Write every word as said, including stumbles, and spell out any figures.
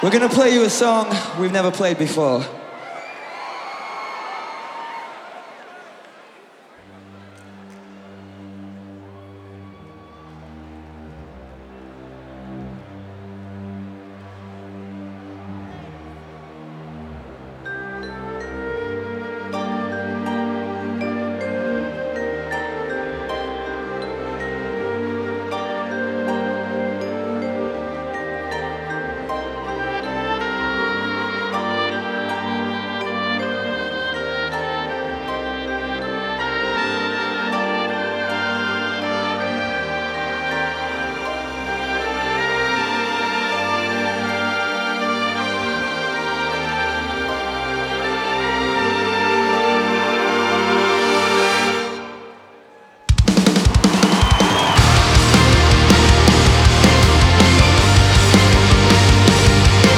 We're gonna play you a song we've never played before.